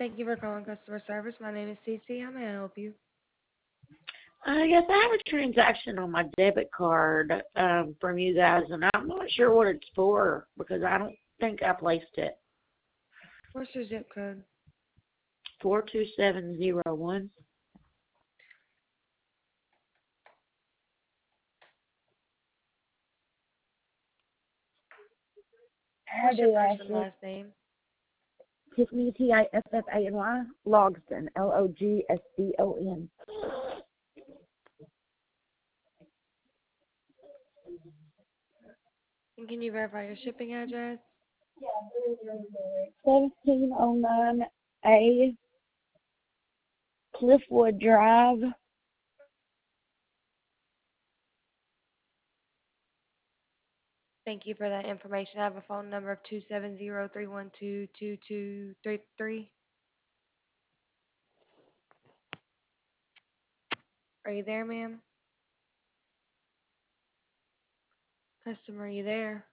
Thank you for calling customer service. My name is Cece. How may I help you? Yes, I have a transaction on my debit card from you guys, and I'm not sure what it's for because I don't think I placed it. What's your zip code? 42701. What's your first and last name? Tiffany, Tiffany, Logston, Logston. And can you verify your shipping address? 1709A Cliffwood Drive. Thank you for that information. I have a phone number of 270-312-2233. Are you there, ma'am? Customer, are you there?